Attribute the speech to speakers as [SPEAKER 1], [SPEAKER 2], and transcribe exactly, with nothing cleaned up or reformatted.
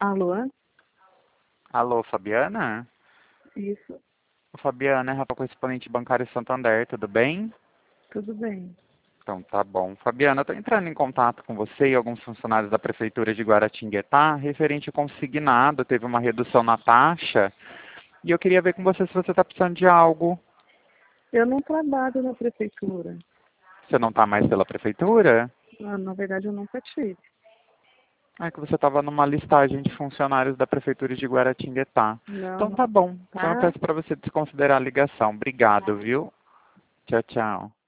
[SPEAKER 1] Alô?
[SPEAKER 2] Alô, Fabiana?
[SPEAKER 1] Isso,
[SPEAKER 2] Fabiana é Rafa, correspondente bancário Santander, tudo bem?
[SPEAKER 1] tudo bem.
[SPEAKER 2] Então tá bom. Fabiana, eu estou entrando em contato com você e alguns funcionários da Prefeitura de Guaratinguetá, referente ao consignado, teve uma redução na taxa, e eu queria ver com você se você está precisando de algo.
[SPEAKER 1] Eu não trabalho na prefeitura.
[SPEAKER 2] Você não está mais pela Prefeitura?
[SPEAKER 1] Ah, Na verdade, eu nunca tive.
[SPEAKER 2] É que você estava numa listagem de funcionários da Prefeitura de Guaratinguetá.
[SPEAKER 1] Não,
[SPEAKER 2] Então
[SPEAKER 1] não.
[SPEAKER 2] tá bom. Então eu
[SPEAKER 1] Tá?
[SPEAKER 2] peço para você desconsiderar a ligação. Obrigado, viu? Tchau, tchau.